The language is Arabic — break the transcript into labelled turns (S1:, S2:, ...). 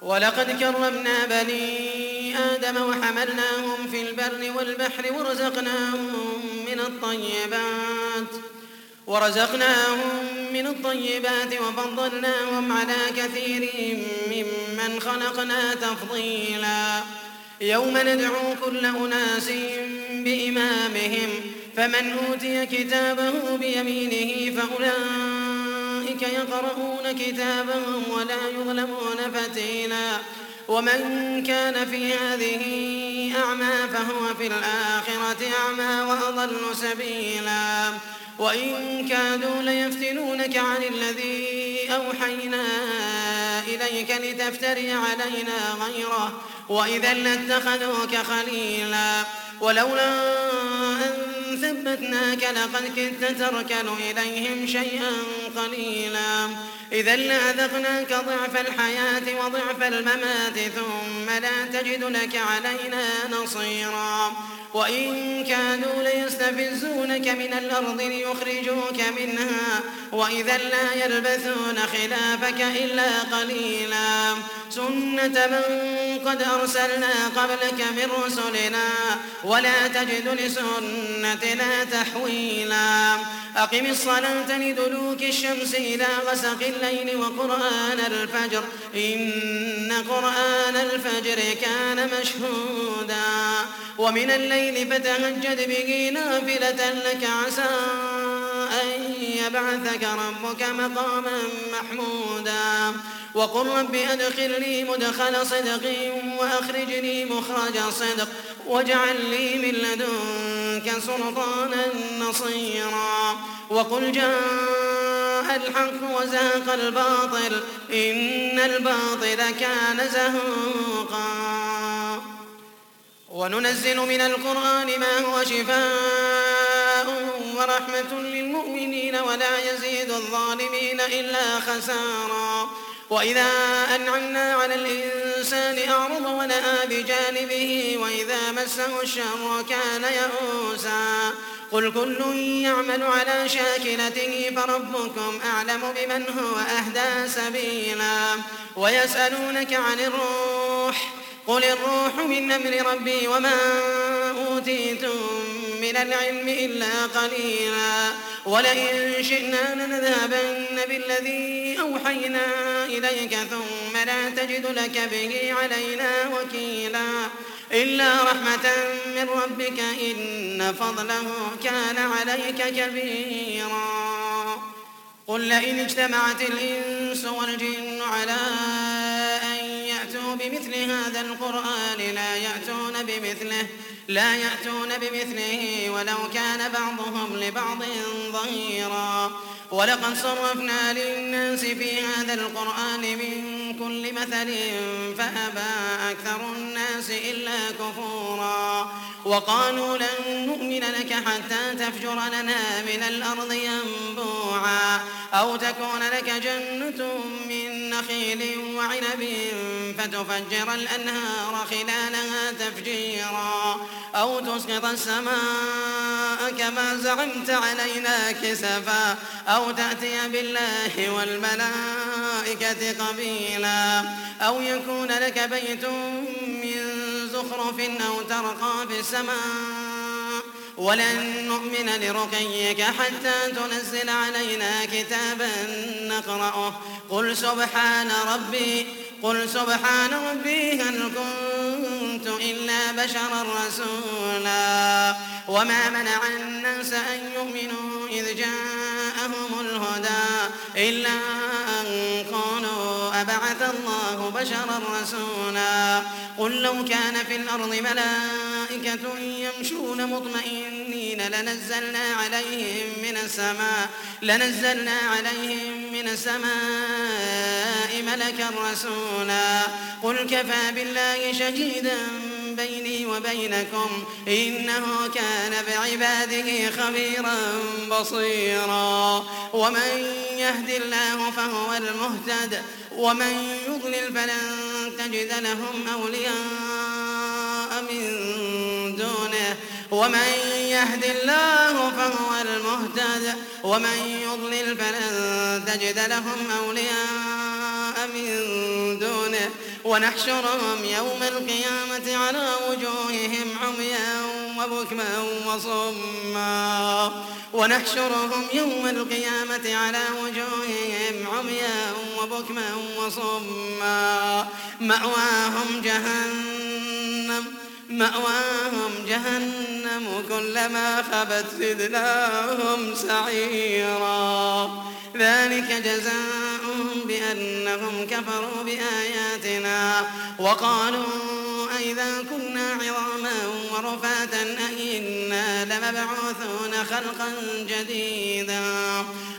S1: ولقد كرمنا بني آدم وحملناهم في البر والبحر ورزقناهم من الطيبات وفضلناهم على كثير ممن خلقنا تفضيلا. يوم ندعو كل أناس بإمامهم فمن أوتي كتابه بيمينه فأولئك يقرؤون كتابهم ولا يظلمون فتيلا. ومن كان في هذه أعمى فهو في الآخرة أعمى وأضل سبيلا. وإن كادوا ليفتنونك عن الذي أوحينا إليك لتفتري علينا غيره وإذا لاتخذوك خليلا. ولولا أن ثبتناك لقد كدت تركن إليهم شيئا قليلا. إذا لأذقناك ضعف الحياة وضعف الممات ثم لا تجد لك علينا نصيرا. وإن كانوا ليستفزونك من الأرض ليخرجوك منها وإذا لا يلبثون خلافك إلا قليلا. سنة من قد أرسلنا قبلك من رسلنا ولا تجد لسنتنا تحويلا. أقم الصلاة لدلوك الشمس إلى غسق الليل وقرآن الفجر إن قرآن الفجر كان مشهودا. ومن الليل فتهجد به نافلة لك عسى أن يبعثك ربك مقاما محمودا. وقل رب أدخلني مدخل صدق وأخرجني مخرج صدق واجعل لي من لدنك سلطانا نصيرا. وقل جاء الحق وزهق الباطل إن الباطل كان زهوقا. وننزل من القرآن ما هو شفاء ورحمة للمؤمنين ولا يزيد الظالمين إلا خسارا. وإذا أنعمنا على الإنسان أعرض ونأى بجانبه وإذا مسه الشر كان يئوسا. قل كل يعمل على شاكلته فربكم أعلم بمن هو أهدى سبيلا. ويسألونك عن الروح قل الروح من أمر ربي وما أوتيتم من العلم إلا قليلا. ولئن شئنا لنذهبن بالذي أوحينا إليك ثم لا تجد لك به علينا وكيلا. إلا رحمة من ربك إن فضله كان عليك كبيرا. قل لئن اجتمعت الإنس والجن على أن يأتوا بمثل هذا القرآن لا يأتون بمثله ولو كان بعضهم لبعض ظهيرا. ولقد صرفنا للناس في هذا القرآن من كل مثل فأبى أكثر الناس إلا كفورا. وقالوا لن نؤمن لك حتى تفجر لنا من الأرض ينبوعا أو تكون لك جنة من نخيل وعنب فتفجر الأنهار خلالها تفجيرا أو تسقط السماء كما زعمت علينا كسفا أو تأتي بالله والملائكة قبيلا أو يكون لك بيت من زخرف أو ترقى في السماء ولن نؤمن لرقيك حتى تنزل علينا كتابا نقرأه قل سبحان ربي هل كنت إلا بشرا رسولا. وما منع الناس أن يؤمنوا إذ جاءهم الهدى إلا أن قالوا أبعث الله بشرا رسولا. قل لو كان في الأرض ملائكة يمشون مطمئنين لنزلنا عليهم من السماء ملكا رسولا. قل كفى بالله شهيدا بيني وبينكم إنه كان بعباده خبيرا بصيرا. ومن يهد الله فهو المهتد ومن يضلل فلن تجد لهم أولياء من دونه. ومن يهد الله فهو المهتد ومن يضلل فلن تجد لهم أولياء من دونه. ونحشرهم يوم القيامة على وجوههم عميا وبكما وصما ونحشرهم يوم القيامة على وجوههم عميا وبكما وصما مأواهم جهنم كلما خبت زدناهم سعيرا ذلك جزاؤهم بأنهم كفروا بآياتنا وقالوا أئذا كنا عظاما ورفاتا أئنا لمبعوثون خلقا جديدا